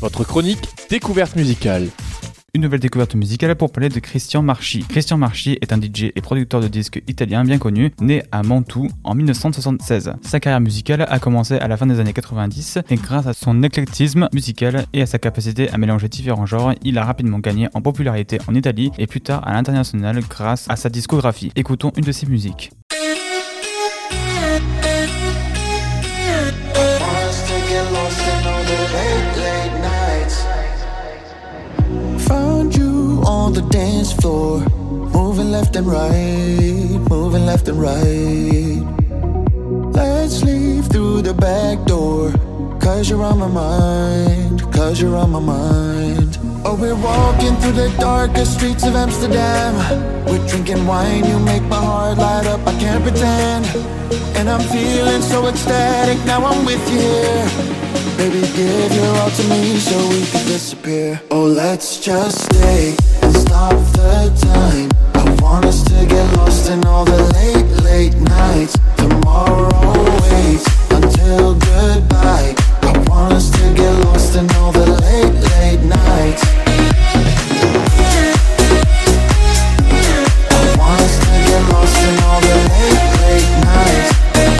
votre chronique découverte musicale. Une nouvelle découverte musicale pour parler de Christian Marchi. Christian Marchi est un DJ et producteur de disques italien bien connu, né à Mantoue en 1976. Sa carrière musicale a commencé à la fin des années 90 et grâce à son éclectisme musical et à sa capacité à mélanger différents genres, il a rapidement gagné en popularité en Italie et plus tard à l'international grâce à sa discographie. Écoutons une de ses musiques. Found you on the dance floor, moving left and right, moving left and right. Let's leave through the back door, 'cause you're on my mind, 'cause you're on my mind. Oh, we're walking through the darkest streets of Amsterdam. We're drinking wine, you make my heart light up, I can't pretend. And I'm feeling so ecstatic, now I'm with you here. Baby, give your all to me so we can disappear. Oh, let's just stay and stop the time. I want us to get lost in all the late, late nights. Tomorrow waits until goodbye. I want us to get lost in all the late, late nights. I want us to get lost in all the late, late nights.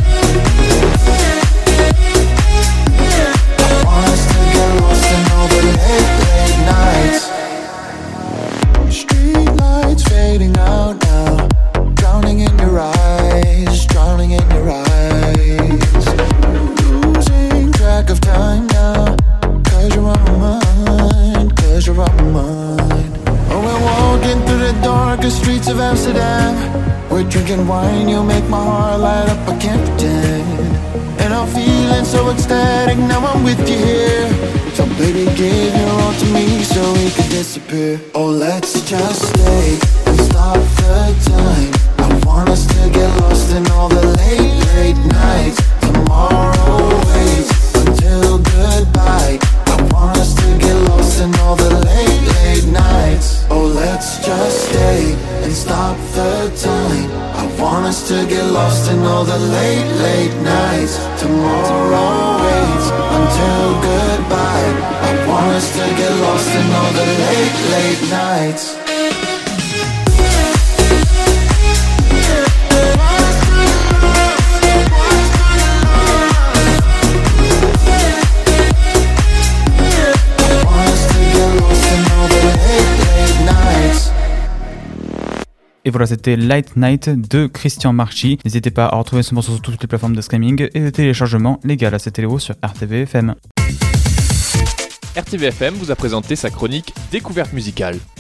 Street lights fading out now, drowning in your eyes, drowning in your eyes. Losing track of time now, 'cause you're on my mind, 'cause you're on my mind. Oh, we're walking through the darkest streets of Amsterdam. We're drinking wine, you make my heart light up, I can't pretend. And I'm feeling so ecstatic, now I'm with you here. So baby, give your all to me so we can disappear. Oh, let's just stay and stop the time. I want us to get lost in all the late, late nights. Tomorrow waits until goodbye. I want us to get lost in all the late, late nights. Oh, let's just stay and stop the time. I want us to get lost in all the late, late nights. Tomorrow waits until goodbye. I want us to get lost in all the late, late nights. Et voilà, c'était Light Night de Christian Marchi. N'hésitez pas à retrouver ce morceau sur toutes les plateformes de streaming et de téléchargement légal. C'était Léo sur RTVFM. RTVFM vous a présenté sa chronique découverte musicale.